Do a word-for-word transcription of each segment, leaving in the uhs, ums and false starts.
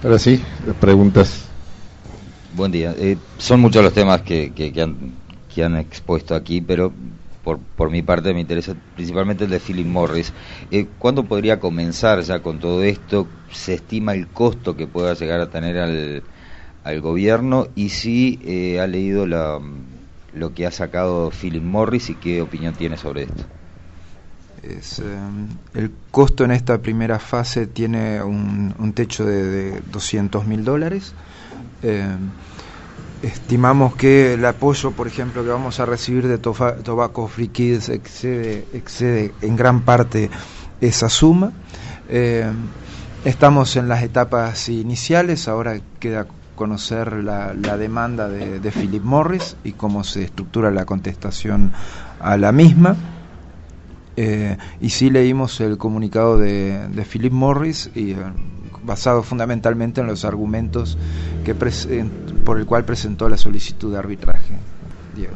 Ahora sí, preguntas. Buen día. Eh, son muchos los temas que, que, que, han, que han expuesto aquí, pero por, por mi parte me interesa principalmente el de Philip Morris. Eh, ¿Cuándo podría comenzar ya con todo esto? ¿Se estima el costo que pueda llegar a tener al, al gobierno? Y si eh, ha leído la, lo que ha sacado Philip Morris y qué opinión tiene sobre esto. Es, eh, el costo en esta primera fase tiene un, un techo de, de doscientos mil dólares. Eh, estimamos que el apoyo, por ejemplo, que vamos a recibir de Tofa, Tobacco Free Kids excede, excede en gran parte esa suma. Eh, estamos en las etapas iniciales, ahora queda conocer la, la demanda de, de Philip Morris y cómo se estructura la contestación a la misma. Eh, y sí leímos el comunicado de, de Philip Morris y eh, basado fundamentalmente en los argumentos que presen, por el cual presentó la solicitud de arbitraje. Diego.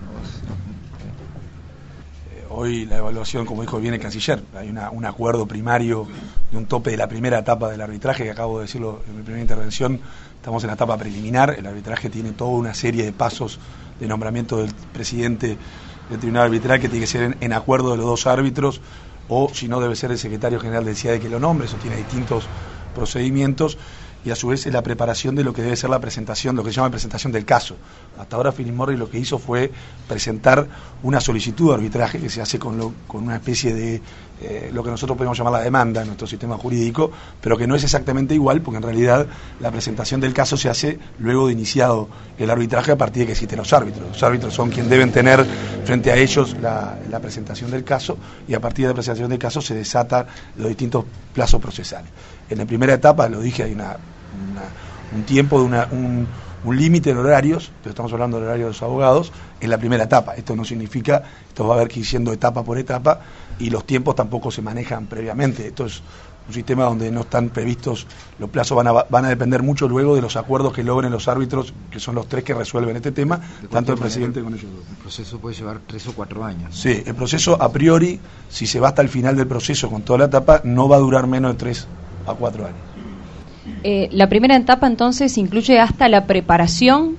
Hoy la evaluación, como dijo bien el canciller, hay una, un acuerdo primario de un tope de la primera etapa del arbitraje, que acabo de decirlo en mi primera intervención. Estamos en la etapa preliminar. El arbitraje tiene toda una serie de pasos de nombramiento del presidente del tribunal arbitral que tiene que ser en, en acuerdo de los dos árbitros, o si no debe ser el secretario general del C I A D que lo nombre. Eso tiene distintos procedimientos, y a su vez es la preparación de lo que debe ser la presentación, lo que se llama presentación del caso. Hasta ahora Philip Morris lo que hizo fue presentar una solicitud de arbitraje que se hace con, lo, con una especie de eh, lo que nosotros podemos llamar la demanda en nuestro sistema jurídico, pero que no es exactamente igual, porque en realidad la presentación del caso se hace luego de iniciado el arbitraje, a partir de que existen los árbitros. Los árbitros son quienes deben tener frente a ellos la, la presentación del caso, y a partir de la presentación del caso se desatan los distintos plazos procesales. En la primera etapa, lo dije, hay una, una, un tiempo, de una, un, un límite de horarios, pero estamos hablando del horario de los abogados, en la primera etapa. Esto no significa, esto va a haber que ir siendo etapa por etapa, y los tiempos tampoco se manejan previamente. Esto es un sistema donde no están previstos, los plazos van a, van a depender mucho luego de los acuerdos que logren los árbitros, que son los tres que resuelven este tema, tanto el presidente con ellos dos. El proceso puede llevar tres o cuatro años, ¿no? Sí, el proceso a priori, si se va hasta el final del proceso con toda la etapa, no va a durar menos de tres a cuatro años. Eh, la primera etapa entonces incluye hasta la preparación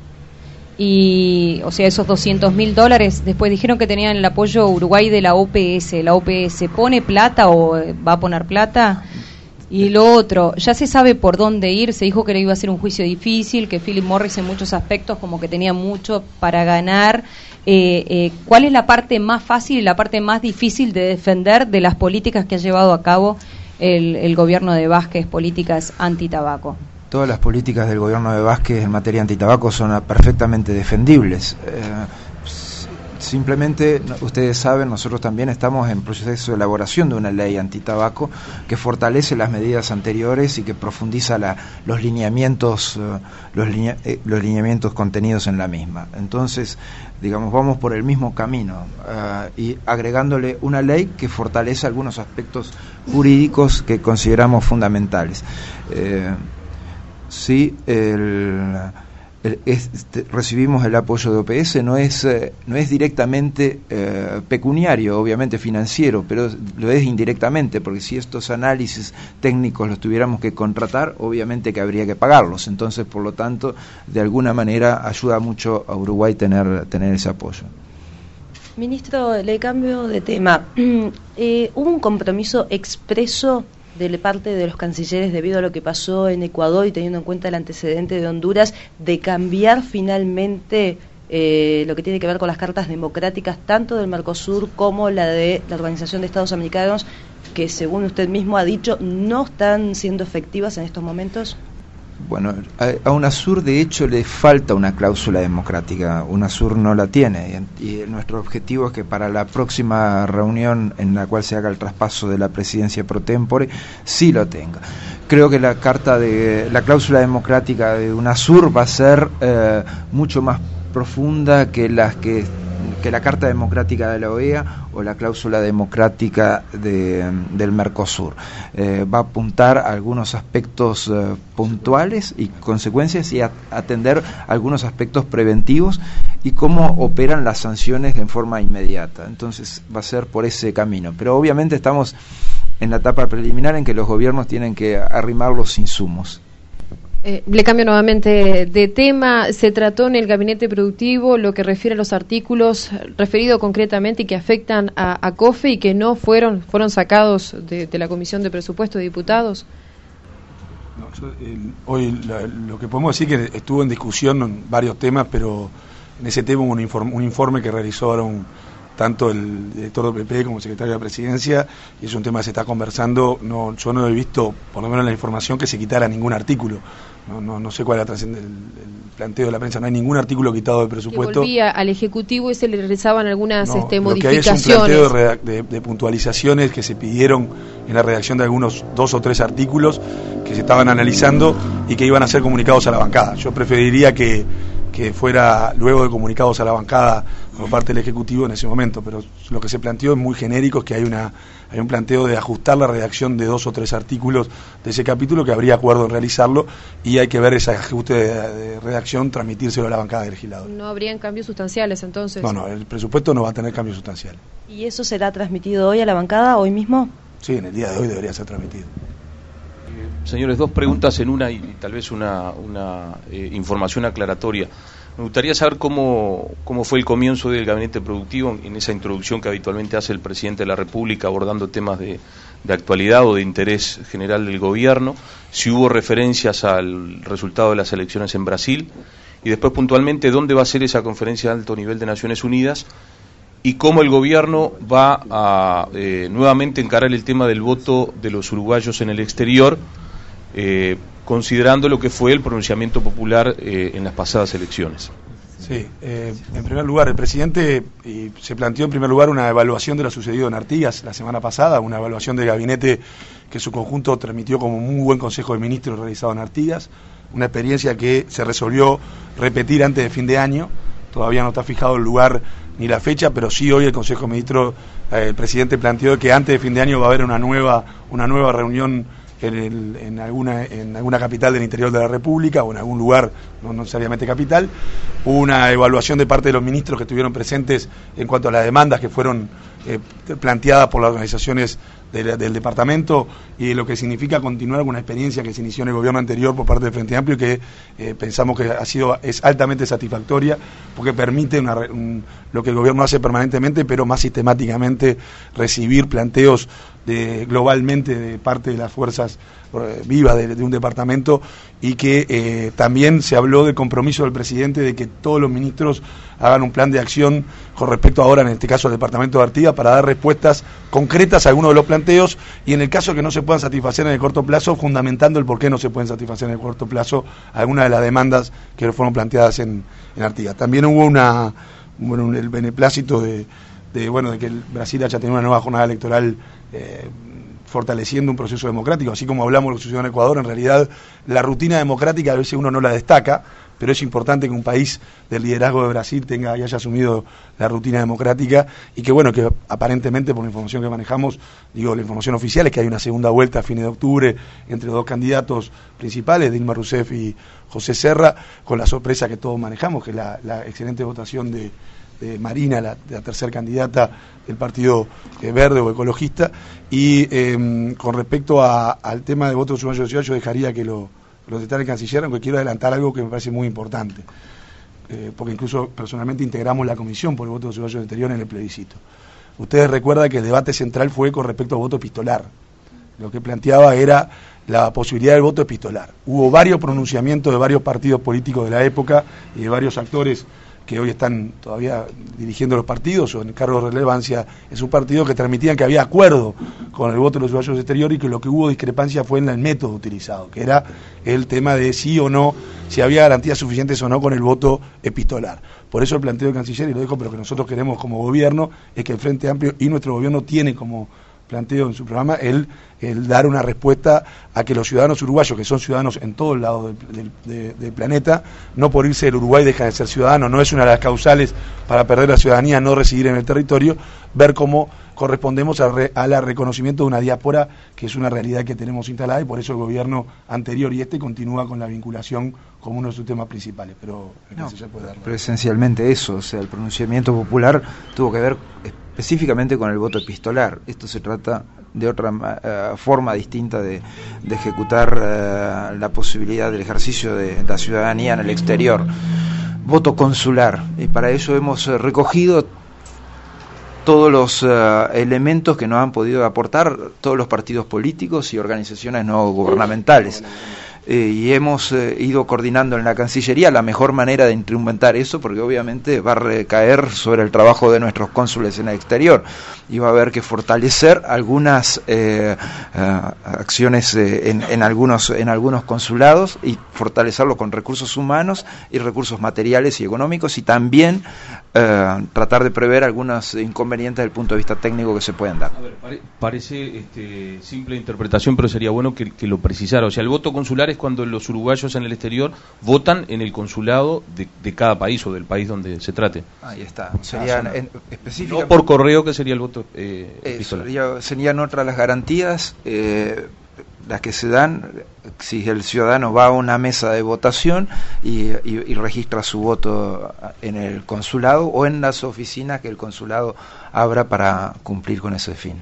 y, o sea, esos doscientos mil dólares. Después dijeron que tenían el apoyo Uruguay de la O P S. ¿La O P S pone plata o va a poner plata? Y lo otro, ya se sabe por dónde ir. Se dijo que le iba a ser un juicio difícil, que Philip Morris en muchos aspectos como que tenía mucho para ganar. Eh, eh, ¿Cuál es la parte más fácil y la parte más difícil de defender de las políticas que ha llevado a cabo el, el gobierno de Vázquez, políticas anti-tabaco? Todas las políticas del gobierno de Vázquez en materia antitabaco son perfectamente defendibles. Eh, simplemente, ustedes saben, nosotros también estamos en proceso de elaboración de una ley antitabaco que fortalece las medidas anteriores y que profundiza la, los lineamientos, uh, los, linea, eh, los lineamientos contenidos en la misma. Entonces, digamos, vamos por el mismo camino uh, y agregándole una ley que fortalece algunos aspectos jurídicos que consideramos fundamentales. Eh, Sí, el, el, este, recibimos el apoyo de O P S, no es, eh, no es directamente eh, pecuniario, obviamente financiero, pero lo es indirectamente, porque si estos análisis técnicos los tuviéramos que contratar, obviamente que habría que pagarlos. Entonces, por lo tanto, de alguna manera ayuda mucho a Uruguay tener, tener ese apoyo. Ministro, le cambio de tema. Eh, ¿Hubo un compromiso expreso de parte de los cancilleres debido a lo que pasó en Ecuador y teniendo en cuenta el antecedente de Honduras de cambiar finalmente eh, lo que tiene que ver con las cartas democráticas tanto del Mercosur como la de la Organización de Estados Americanos, que según usted mismo ha dicho no están siendo efectivas en estos momentos? Bueno, a, a UNASUR de hecho le falta una cláusula democrática. UNASUR no la tiene y, y nuestro objetivo es que para la próxima reunión en la cual se haga el traspaso de la presidencia pro tempore sí lo tenga. Creo que la carta de la cláusula democrática de UNASUR va a ser eh, mucho más profunda que las que que la Carta Democrática de la O E A o la cláusula democrática de, del Mercosur. Eh, va a apuntar a algunos aspectos eh, puntuales y consecuencias y a, atender algunos aspectos preventivos y cómo operan las sanciones en forma inmediata. Entonces va a ser por ese camino. Pero obviamente estamos en la etapa preliminar en que los gobiernos tienen que arrimar los insumos. Eh, le cambio nuevamente de tema. Se trató en el gabinete productivo lo que refiere a los artículos referidos concretamente y que afectan a, a COFE y que no fueron fueron sacados de, de la Comisión de Presupuesto de Diputados. No, yo, eh, hoy la, lo que podemos decir que estuvo en discusión en varios temas, pero en ese tema hubo un informe, un informe que realizaron tanto el director del P P como el secretario de la Presidencia, y es un tema que se está conversando. No, yo no he visto, por lo menos en la información, que se quitara ningún artículo. No, no, no sé cuál es la el, el planteo de la prensa. No hay ningún artículo quitado del presupuesto. Que volvía al Ejecutivo y se le realizaban algunas no, este, lo modificaciones. Que hay es un planteo de, de, de puntualizaciones que se pidieron en la redacción de algunos dos o tres artículos que se estaban analizando y que iban a ser comunicados a la bancada. Yo preferiría que, que fuera luego de comunicados a la bancada por parte del Ejecutivo en ese momento, pero lo que se planteó es muy genérico, es que hay una hay un planteo de ajustar la redacción de dos o tres artículos de ese capítulo, que habría acuerdo en realizarlo, y hay que ver ese ajuste de, de redacción, transmitírselo a la bancada de legisladores. ¿No habrían cambios sustanciales entonces? No, no, el presupuesto no va a tener cambio sustancial. ¿Y eso será transmitido hoy a la bancada, hoy mismo? Sí, en el día de hoy debería ser transmitido. Señores, dos preguntas en una y, y tal vez una, una eh, información aclaratoria. Me gustaría saber cómo, cómo fue el comienzo del gabinete productivo, en esa introducción que habitualmente hace el presidente de la República abordando temas de, de actualidad o de interés general del gobierno, si hubo referencias al resultado de las elecciones en Brasil, y después puntualmente dónde va a ser esa conferencia de alto nivel de Naciones Unidas, y cómo el gobierno va a eh, nuevamente encarar el tema del voto de los uruguayos en el exterior, eh, considerando lo que fue el pronunciamiento popular eh, en las pasadas elecciones. Sí, eh, en primer lugar, el presidente y se planteó en primer lugar una evaluación de lo sucedido en Artigas la semana pasada, una evaluación del gabinete que su conjunto transmitió como muy buen Consejo de Ministros realizado en Artigas, una experiencia que se resolvió repetir antes de fin de año. Todavía no está fijado el lugar ni la fecha, pero sí hoy el Consejo de Ministros, eh, el presidente planteó que antes de fin de año va a haber una nueva, una nueva reunión En, el, en, alguna, en alguna capital del interior de la República o en algún lugar, no necesariamente capital. Hubo una evaluación de parte de los ministros que estuvieron presentes en cuanto a las demandas que fueron eh, planteadas por las organizaciones de, del departamento y lo que significa continuar con una experiencia que se inició en el gobierno anterior por parte del Frente Amplio y que eh, pensamos que ha sido es altamente satisfactoria porque permite una, un, lo que el gobierno hace permanentemente, pero más sistemáticamente recibir planteos de, globalmente de parte de las fuerzas eh, vivas de, de un departamento y que eh, también se habló del compromiso del presidente de que todos los ministros hagan un plan de acción con respecto ahora, en este caso, al departamento de Artigas, para dar respuestas concretas a algunos de los planteos y en el caso que no se puedan satisfacer en el corto plazo, fundamentando el por qué no se pueden satisfacer en el corto plazo algunas de las demandas que fueron planteadas en, en Artigas. También hubo una bueno, el beneplácito de, de bueno de que el Brasil haya tenido una nueva jornada electoral eh, fortaleciendo un proceso democrático, así como hablamos de lo que sucedió en Ecuador. En realidad la rutina democrática a veces uno no la destaca, pero es importante que un país del liderazgo de Brasil tenga y haya asumido la rutina democrática y que bueno, que aparentemente por la información que manejamos, digo, la información oficial es que hay una segunda vuelta a fines de octubre entre los dos candidatos principales, Dilma Rousseff y José Serra, con la sorpresa que todos manejamos, que es la, la excelente votación de, de Marina, la, la tercera candidata del Partido eh, Verde o Ecologista. Y eh, con respecto a, al tema de votos uruguayos de ciudad, yo dejaría que lo los detalles del canciller, aunque quiero adelantar algo que me parece muy importante, eh, porque incluso personalmente integramos la comisión por el voto de los uruguayos del exterior en el plebiscito. Ustedes recuerdan que el debate central fue con respecto al voto epistolar. Lo que planteaba era la posibilidad del voto epistolar. Hubo varios pronunciamientos de varios partidos políticos de la época y de varios actores que hoy están todavía dirigiendo los partidos o en cargos de relevancia en sus partidos, que transmitían que había acuerdo con el voto de los uruguayos exteriores y que lo que hubo discrepancia fue en el método utilizado, que era el tema de sí o no, si había garantías suficientes o no con el voto epistolar. Por eso el planteo del canciller, y lo dejo, pero que nosotros queremos como gobierno, es que el Frente Amplio y nuestro gobierno tiene como planteo en su programa el, el dar una respuesta a que los ciudadanos uruguayos, que son ciudadanos en todos lados del, del, del planeta, no por irse del Uruguay dejan de ser ciudadanos, no es una de las causales para perder la ciudadanía no residir en el territorio, ver cómo correspondemos al re, a la reconocimiento de una diáspora que es una realidad que tenemos instalada y por eso el gobierno anterior y este continúa con la vinculación como uno de sus temas principales, pero, no, se puede dar pero esencialmente eso, o sea, el pronunciamiento popular tuvo que ver específicamente con el voto epistolar. Esto se trata de otra otra forma distinta de, de ejecutar uh, la posibilidad del ejercicio de la ciudadanía en el exterior. Voto consular, y para eso hemos uh, recogido todos los uh, elementos que nos han podido aportar todos los partidos políticos y organizaciones no gubernamentales. Eh, y hemos eh, ido coordinando en la Cancillería la mejor manera de instrumentar eso, porque obviamente va a recaer sobre el trabajo de nuestros cónsules en el exterior, y va a haber que fortalecer algunas eh, uh, acciones eh, en, en algunos en algunos consulados, y fortalecerlo con recursos humanos y recursos materiales y económicos, y también eh, tratar de prever algunos inconvenientes desde el punto de vista técnico que se pueden dar. A ver, pare, parece este, simple interpretación, pero sería bueno que, que lo precisara. O sea, el voto consular es cuando los uruguayos en el exterior votan en el consulado de, de cada país o del país donde se trate. Ahí está. Serían en, específicamente, no por correo, que sería el voto eh, eso, sería, serían otras las garantías, eh, las que se dan si el ciudadano va a una mesa de votación y, y, y registra su voto en el consulado o en las oficinas que el consulado abra para cumplir con ese fin.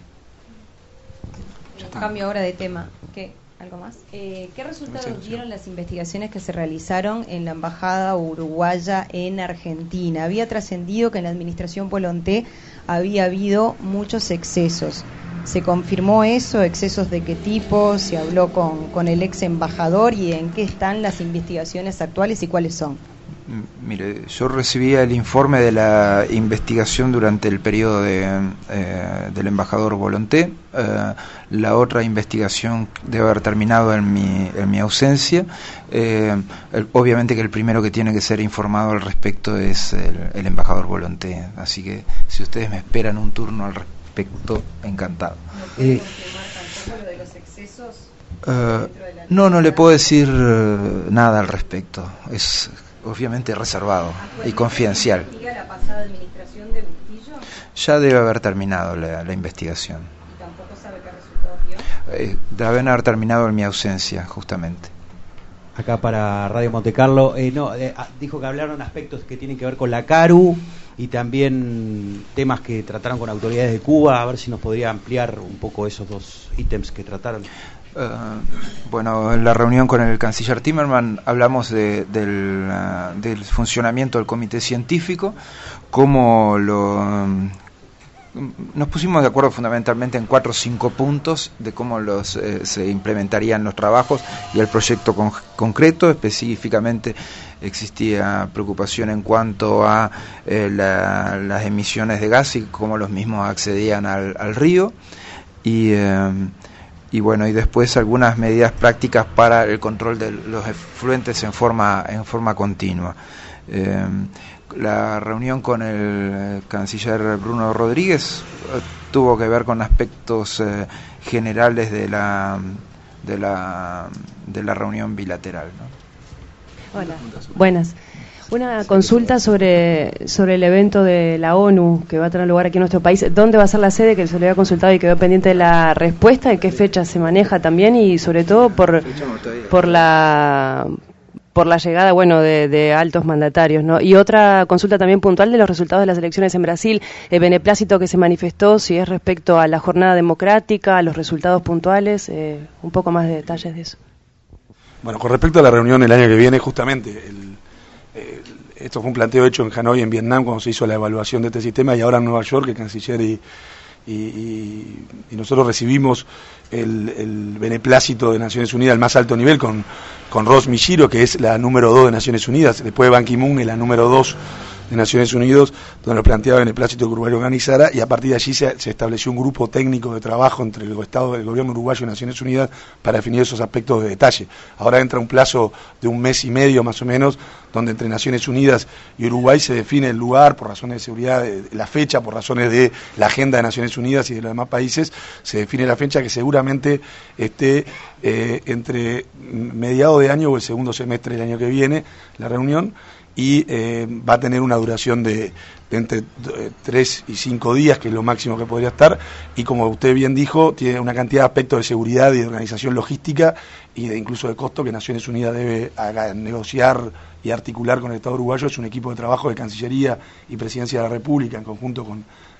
Cambio ahora de tema. ¿Qué? ¿Algo más? Eh, ¿Qué resultados dieron las investigaciones que se realizaron en la Embajada Uruguaya en Argentina? Había trascendido que en la administración Volonté había habido muchos excesos. ¿Se confirmó eso? ¿Excesos de qué tipo? ¿Se habló con, con el ex embajador? ¿Y en qué están las investigaciones actuales y cuáles son? Mire, yo recibía el informe de la investigación durante el periodo de, eh, del embajador Volonté. Eh, la otra investigación debe haber terminado en mi, en mi ausencia. Eh, el, obviamente que el primero que tiene que ser informado al respecto es el, el embajador Volonté. Así que si ustedes me esperan un turno al respecto, encantado. ¿No puede confirmar tampoco lo de los excesos? Uh, no, no le puedo decir uh, nada al respecto. Es obviamente reservado y confidencial. ¿La pasada administración de Bustillo? Ya debe haber terminado la, la investigación. ¿Y tampoco sabe qué resultados dio? Eh, deben haber terminado en mi ausencia, justamente. Acá para Radio Montecarlo, eh, no, eh, dijo que hablaron aspectos que tienen que ver con la CARU y también temas que trataron con autoridades de Cuba. A ver si nos podría ampliar un poco esos dos ítems que trataron. Uh, bueno, en la reunión con el canciller Timmerman hablamos de, del, uh, del funcionamiento del comité científico, cómo lo... Um, nos pusimos de acuerdo fundamentalmente en cuatro o cinco puntos de cómo los eh, se implementarían los trabajos y el proyecto con, concreto. Específicamente existía preocupación en cuanto a eh, la, las emisiones de gas y cómo los mismos accedían al, al río, y eh, y bueno, y después algunas medidas prácticas para el control de los efluentes en forma en forma continua. Eh, la reunión con el canciller Bruno Rodríguez eh, tuvo que ver con aspectos eh, generales de la de la de la reunión bilateral, ¿no? Hola, buenas. Una consulta sobre sobre el evento de la ONU que va a tener lugar aquí en nuestro país. ¿Dónde va a ser la sede? Que se le había consultado y quedó pendiente de la respuesta. ¿En qué fecha se maneja también? Y sobre todo por por la por la llegada, bueno, de, de altos mandatarios, ¿no? Y otra consulta también puntual de los resultados de las elecciones en Brasil, el beneplácito que se manifestó, si es respecto a la jornada democrática, a los resultados puntuales, eh, un poco más de detalles de eso. Bueno, con respecto a la reunión el año que viene, justamente, el, el, esto fue un planteo hecho en Hanoi, en Vietnam, cuando se hizo la evaluación de este sistema, y ahora en Nueva York, el canciller y, y, y, y nosotros recibimos el, el beneplácito de Naciones Unidas al más alto nivel con, con Rose Mishiro, que es la número dos de Naciones Unidas, después de Ban Ki-moon es la número dos de Naciones Unidas, donde nos planteaba beneplácito que Uruguay organizara, y a partir de allí se, se estableció un grupo técnico de trabajo entre el Estado, el gobierno uruguayo y Naciones Unidas para definir esos aspectos de detalle. Ahora entra un plazo de un mes y medio más o menos, donde entre Naciones Unidas y Uruguay se define el lugar por razones de seguridad, la fecha por razones de la agenda de Naciones Unidas y de los demás países, se define la fecha que seguramente esté eh, entre mediados de año o el segundo semestre del año que viene, la reunión, y eh, va a tener una duración de, de entre tres y cinco días, que es lo máximo que podría estar, y como usted bien dijo, tiene una cantidad de aspectos de seguridad y de organización logística y de incluso de costo que Naciones Unidas debe haga, negociar y articular con el Estado uruguayo. Es un equipo de trabajo de Cancillería y Presidencia de la República en conjunto con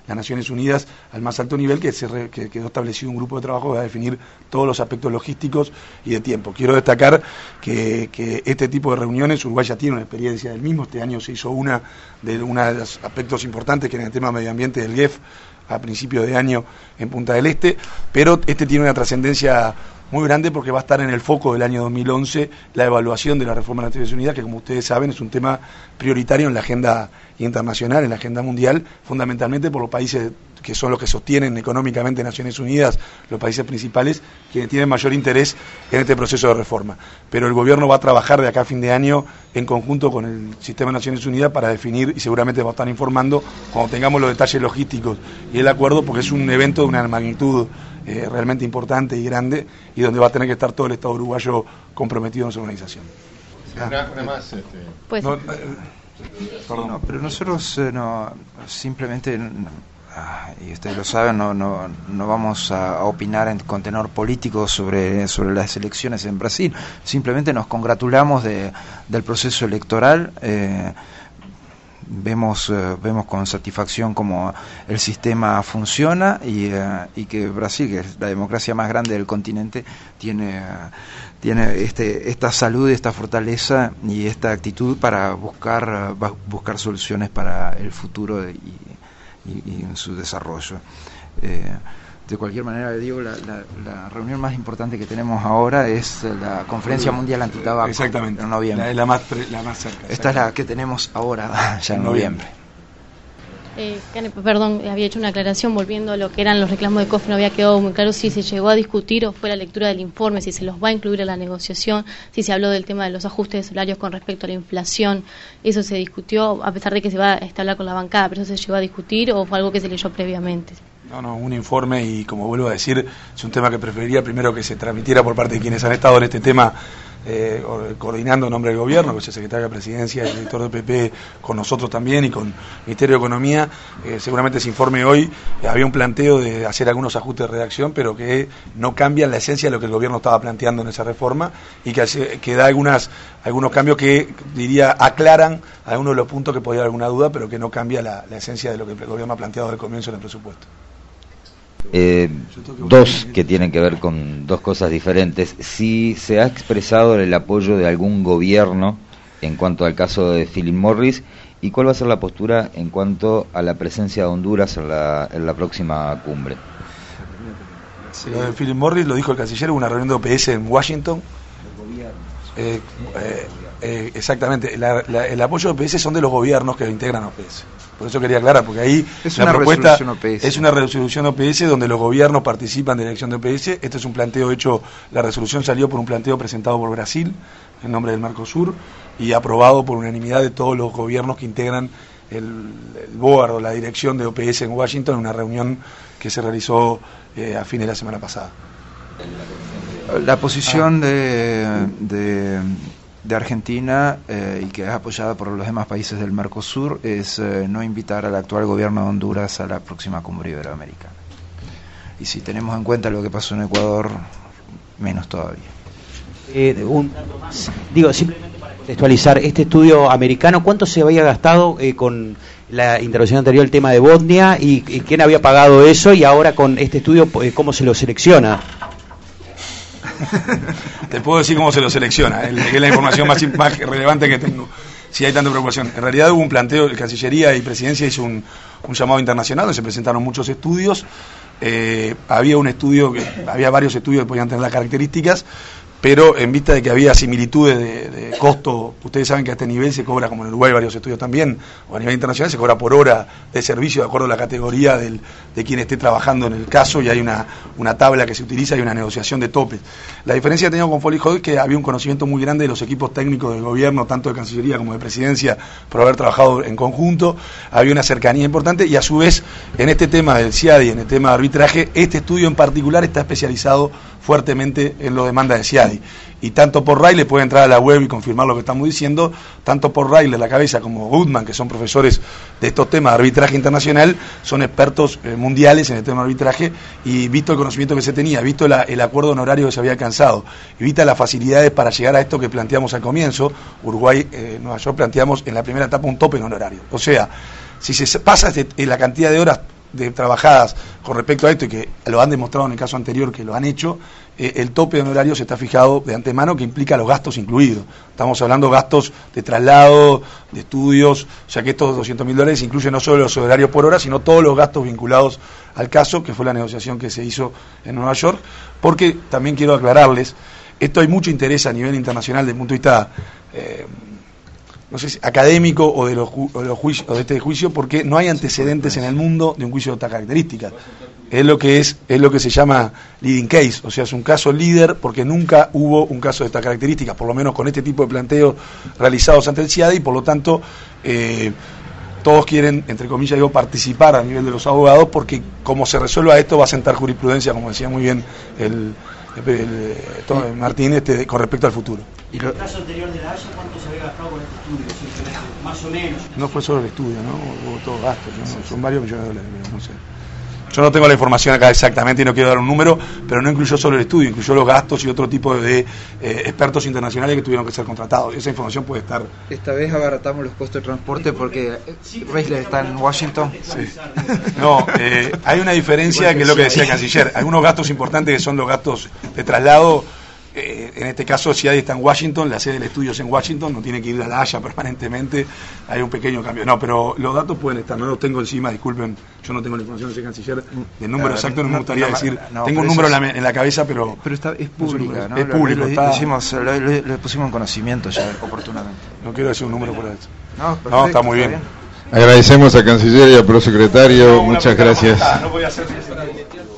las Naciones Unidas al más alto nivel, que, se re, que quedó establecido un grupo de trabajo que va a definir todos los aspectos logísticos y de tiempo. Quiero destacar que, que este tipo de reuniones, Uruguay ya tiene una experiencia del mismo. Este año se hizo una de uno de los aspectos importantes, que era el tema medio ambiente del G E F, a principios de año en Punta del Este, pero este tiene una trascendencia muy grande porque va a estar en el foco del año dos mil once la evaluación de la reforma de las Naciones Unidas, que como ustedes saben es un tema prioritario en la agenda internacional, en la agenda mundial, fundamentalmente por los países que son los que sostienen económicamente Naciones Unidas, los países principales, quienes tienen mayor interés en este proceso de reforma. Pero el gobierno va a trabajar de acá a fin de año en conjunto con el sistema de Naciones Unidas para definir, y seguramente va a estar informando cuando tengamos los detalles logísticos y el acuerdo, porque es un evento de una magnitud eh, realmente importante y grande, y donde va a tener que estar todo el Estado uruguayo comprometido en su organización. Ah. Una, una más, este... pues, no, eh, perdón. No, pero nosotros eh, no, simplemente... y ustedes lo saben, no no no vamos a, a opinar en, con tenor político sobre sobre las elecciones en Brasil. Simplemente nos congratulamos de, del proceso electoral. Eh, vemos eh, vemos con satisfacción cómo el sistema funciona y, eh, y que Brasil, que es la democracia más grande del continente, tiene tiene este esta salud, esta fortaleza y esta actitud para buscar buscar soluciones para el futuro de, y Y, y en su desarrollo. Eh, de cualquier manera, digo, la, la, la reunión más importante que tenemos ahora es la Conferencia Mundial Antitabaco. Exactamente, en noviembre. La, la, más, la más cerca. Esta es la que tenemos ahora, ya en noviembre. Eh, perdón, había hecho una aclaración volviendo a lo que eran los reclamos de COFE, no había quedado muy claro si se llegó a discutir o fue la lectura del informe, si se los va a incluir en la negociación, si se habló del tema de los ajustes de salarios con respecto a la inflación. Eso se discutió, a pesar de que se va a hablar con la bancada, pero eso se llegó a discutir o fue algo que se leyó previamente. No, no, un informe, y como vuelvo a decir, es un tema que preferiría primero que se transmitiera por parte de quienes han estado en este tema eh, coordinando en nombre del gobierno, que es el secretario de Presidencia y el director del P P, con nosotros también y con el Ministerio de Economía. Eh, seguramente ese informe hoy eh, había un planteo de hacer algunos ajustes de redacción, pero que no cambian la esencia de lo que el gobierno estaba planteando en esa reforma, y que, hace, que da algunas, algunos cambios que, diría, aclaran algunos de los puntos que podía haber alguna duda, pero que no cambia la, la esencia de lo que el gobierno ha planteado desde el comienzo en el presupuesto. Eh, dos que tienen que ver con dos cosas diferentes. Si se ha expresado el apoyo de algún gobierno en cuanto al caso de Philip Morris, y cuál va a ser la postura en cuanto a la presencia de Honduras en la, en la próxima cumbre. Sí. Lo de Philip Morris lo dijo el canciller en una reunión de O P S en Washington. Eh, eh, eh, exactamente, la, la, el apoyo de O P S son de los gobiernos que lo integran a O P S. Por eso quería aclarar, porque ahí es la una propuesta resolución O P S. Es una resolución O P S donde los gobiernos participan de la elección de O P S. Este es un planteo hecho, la resolución salió por un planteo presentado por Brasil en nombre del Mercosur y aprobado por unanimidad de todos los gobiernos que integran el, el board o la dirección de O P S en Washington, en una reunión que se realizó eh, a fines de la semana pasada. La posición ah. de, de de Argentina eh, y que es apoyada por los demás países del Mercosur es eh, no invitar al actual gobierno de Honduras a la próxima cumbre iberoamericana. Y si tenemos en cuenta lo que pasó en Ecuador, menos todavía. Eh, un, digo, simplemente para contextualizar, este estudio americano, ¿cuánto se había gastado eh, con la intervención anterior, el tema de Bosnia, y, y quién había pagado eso, y ahora con este estudio, eh, cómo se lo selecciona? Te puedo decir cómo se lo selecciona, el, que es la información más, más relevante que tengo, si hay tanta preocupación. En realidad hubo un planteo, el Cancillería y Presidencia hizo un, un llamado internacional, donde se presentaron muchos estudios. Eh, había un estudio, había varios estudios que podían tener las características, pero en vista de que había similitudes de, de costo, ustedes saben que a este nivel se cobra, como en Uruguay varios estudios también, o a nivel internacional se cobra por hora de servicio de acuerdo a la categoría del, de quien esté trabajando en el caso, y hay una, una tabla que se utiliza y una negociación de topes. La diferencia que teníamos con Foley Hoy es que había un conocimiento muy grande de los equipos técnicos del gobierno, tanto de Cancillería como de Presidencia, por haber trabajado en conjunto, había una cercanía importante, y a su vez, en este tema del CIADI, en el tema de arbitraje, este estudio en particular está especializado fuertemente en lo demanda de CIADI. Y tanto por Riley, puede entrar a la web y confirmar lo que estamos diciendo, tanto por Riley, la cabeza, como Goodman, que son profesores de estos temas de arbitraje internacional, son expertos eh, mundiales en el tema de arbitraje, y visto el conocimiento que se tenía, visto la, el acuerdo honorario que se había alcanzado, y visto las facilidades para llegar a esto que planteamos al comienzo, Uruguay, eh, Nueva York, planteamos en la primera etapa un tope en honorario. O sea, si se pasa este, la cantidad de horas de trabajadas con respecto a esto y que lo han demostrado en el caso anterior que lo han hecho, eh, el tope de honorarios está fijado de antemano, que implica los gastos incluidos. Estamos hablando de gastos de traslado, de estudios, o sea que estos doscientos mil dólares incluyen no solo los honorarios por hora, sino todos los gastos vinculados al caso, que fue la negociación que se hizo en Nueva York, porque también quiero aclararles, esto hay mucho interés a nivel internacional desde el punto de vista eh, no sé si académico o de, los ju o de los juicios o de este juicio, porque no hay antecedentes en el mundo de un juicio de estas características. Es lo que es es lo que se llama leading case, o sea, es un caso líder porque nunca hubo un caso de estas características, por lo menos con este tipo de planteos realizados ante el C I A D, y por lo tanto eh, todos quieren, entre comillas, digo, participar a nivel de los abogados, porque como se resuelva esto va a sentar jurisprudencia, como decía muy bien el, el, el, el Martín, este, con respecto al futuro. ¿Y el caso anterior de la Haya cuánto se había gastado con este estudio? Más o menos. No fue solo el estudio, ¿no? Hubo todos gastos, ¿no? Son varios millones de dólares, no sé. Yo no tengo la información acá exactamente y no quiero dar un número, pero no incluyó solo el estudio, incluyó los gastos y otro tipo de eh, expertos internacionales que tuvieron que ser contratados. Esa información puede estar... Esta vez abaratamos los costos de transporte porque Reisler está en Washington. Sí. No, eh, hay una diferencia que es lo que decía el canciller. Hay unos gastos importantes que son los gastos de traslado. Eh, en este caso, C I A D está en Washington, la sede del estudio es en Washington, no tiene que ir a La Haya permanentemente, hay un pequeño cambio. No, pero los datos pueden estar, no los tengo encima, disculpen, yo no tengo la información de ese canciller, del número uh, exacto no, no me gustaría no, decir, no, tengo un número en la, en la cabeza, pero... Pero está, es pública, ¿no? Es público, lo, está... lo, hicimos, lo, lo, lo pusimos en conocimiento ya oportunamente. No quiero decir un número por eso. No, perfecto, no está muy bien. bien. Agradecemos al canciller y al prosecretario, no, muchas gracias. No voy a hacer...